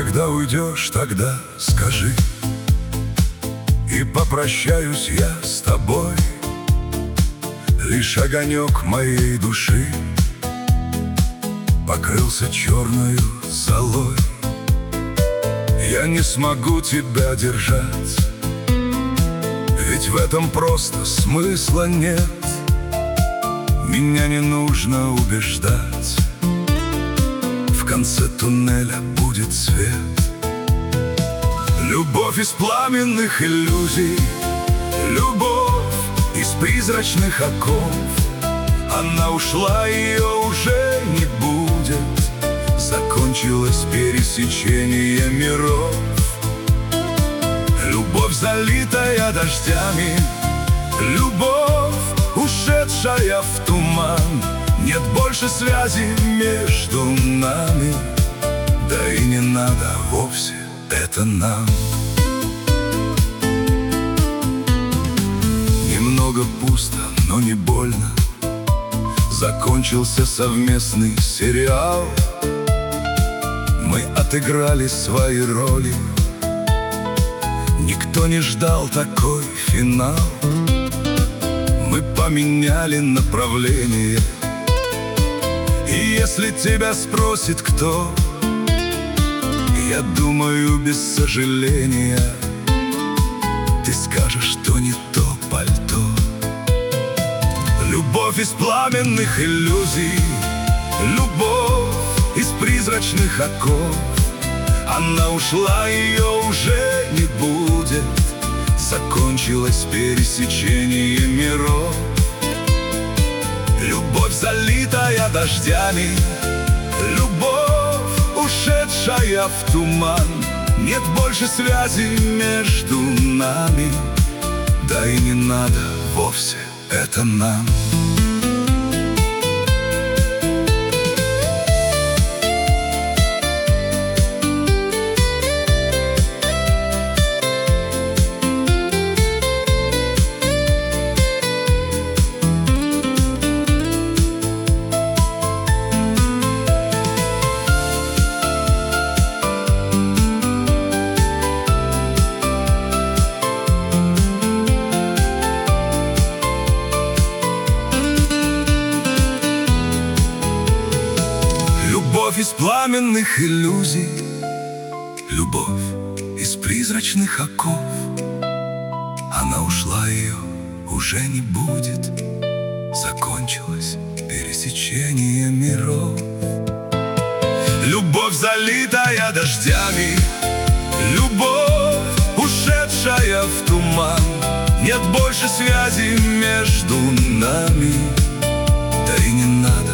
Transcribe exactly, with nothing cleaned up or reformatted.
Когда уйдешь, тогда скажи, и попрощаюсь я с тобой. Лишь огонек моей души покрылся черною золой. Я не смогу тебя держать, ведь в этом просто смысла нет. Меня не нужно убеждать, в конце туннеля будет свет. Любовь из пламенных иллюзий, любовь из призрачных оков. Она ушла, ее уже не будет. Закончилось пересечение миров. Любовь, залитая дождями, любовь, ушедшая в туман. Нет больше связи между нами, да и не надо вовсе это нам. Немного пусто, но не больно. Закончился совместный сериал. Мы отыграли свои роли. Никто не ждал такой финал. Мы поменяли направление. И если тебя спросит кто, я думаю без сожаления, ты скажешь, что не то пальто. Любовь из пламенных иллюзий, любовь из призрачных оков. Она ушла, ее уже не будет. Закончилось пересечение миров. Любовь, залитая дождями, любовь, ушедшая в туман. Нет больше связи между нами, да и не надо вовсе это нам. Любовь из пламенных иллюзий, любовь из призрачных оков. Она ушла, ее уже не будет. Закончилось пересечение миров. Любовь, залитая дождями, любовь, ушедшая в туман. Нет больше связи между нами, да и не надо